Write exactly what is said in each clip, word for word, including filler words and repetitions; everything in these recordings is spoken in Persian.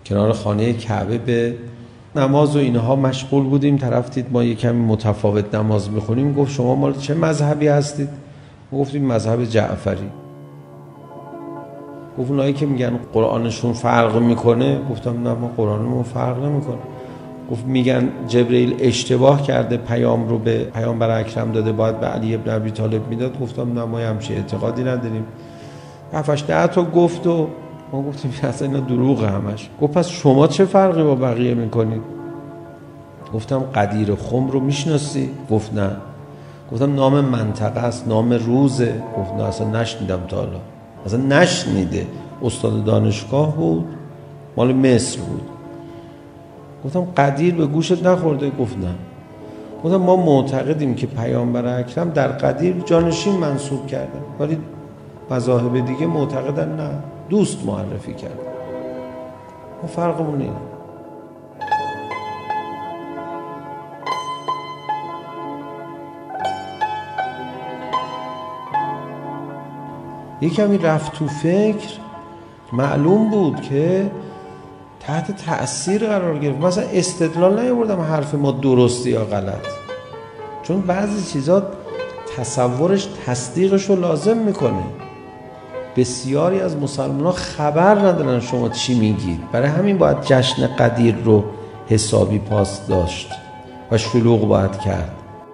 کنار خانه کعبه به نماز و اینها مشغول بودیم. طرف دید ما یه کمی متفاوت نماز میخونیم، گفت شما مال چه مذهبی هستید؟ ما گفتیم مذهب جعفری. گفت اونایی که میگن قرآنشون فرق میکنه، گفتم نه ما قرآنمون فرق نمیکنه. گفت میگن جبرئیل اشتباه کرده پیام رو به پیامبر اکرم داده، باید به علی ابن ابی طالب میداد. گفتم نه ما همچین اعتقادی نداریم. هفتش ده تا گفت و ما گفتیم اصلا اینا دروغه همش. گفت پس شما چه فرقی با بقیه میکنید؟ گفتم قدیر خم رو میشناسی؟ گفت نه. گفتم نام منطقه است، نام روزه؟ گفت نه اصلا نشنیدم تا حالا، اصلا نشنیده. استاد دانشگاه بود، مال مصر بود. گفتم قدیر به گوشت نخورده؟ گفت نه. گفتم ما معتقدیم که پیامبر اکرم در قدیر جانشین منصوب کردن، ولی مذاهب دیگه معتقدن نه، دوست معرفی کردن. ما فرقمون اینه. یک کمی رفت تو فکر، معلوم بود که تحت تأثیر قرار گرفت. مثلا استدلال نیاوردم حرف ما درسته یا غلط، چون بعضی چیزا تصورش تصدیقش رو لازم میکنه. بسیاری از مسلمان‌ها خبر ندارن شما چی میگید، برای همین باید جشن قدیر رو حسابی پاس داشت و شلوغ باید کرد.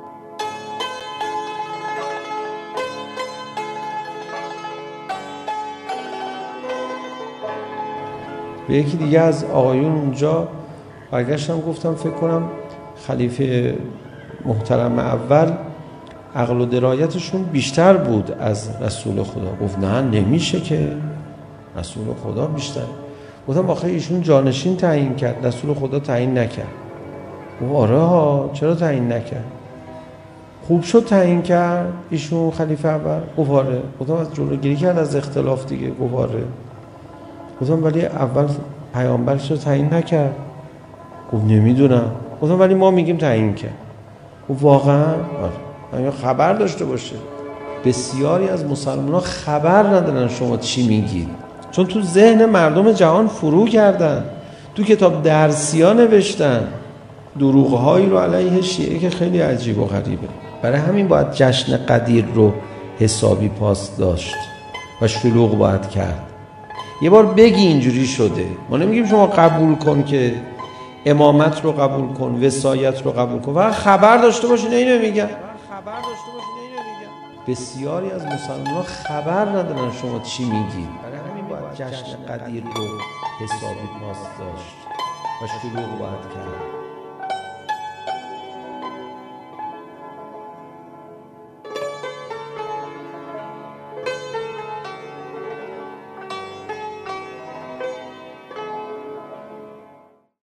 به یکی دیگه از آقایون اونجا برگشتم گفتم فکر کنم خلیفه محترم اول عقل و درایتشون بیشتر بود از رسول خدا. گفت نه نمیشه که، رسول خدا بیشتر. گفتم آخه ایشون جانشین تعیین کرد، رسول خدا تعیین نکرد. گفت آره ها، چرا تعیین نکرد؟ خوب شد تعیین کرد ایشون خلیفه اول. گفت آره. گفتم از جلوگیری کرد از اختلاف دیگه. گفت آره. گفتم ولی اول پیامبرش رو تعیین نکرد. گفت نمیدونم. گفتم ولی ما میگیم تعیین کرد. گفت واقعا؟ آره. یا خبر داشته باشه. بسیاری از مسلمان‌ها خبر ندارن شما چی میگید، چون تو ذهن مردم جهان فرو کردن، تو کتاب درسی‌ها نوشتن دروغ‌هایی رو علیه شیعه که خیلی عجیب و غریبه. برای همین باید جشن قدیر رو حسابی پاس داشت و شلوغ باید کرد. یه بار بگی اینجوری شده، ما نمیگیم شما قبول کن که امامت رو قبول کن، وصایت رو قبول کن، فقط خبر داشته باشین. اینو میگن بسیاری از مسلمان‌ها خبر ندارن شما چی میگید، برای همین باید جشن قدیر رو حسابی پاس داشت و شلوغ باید کرد.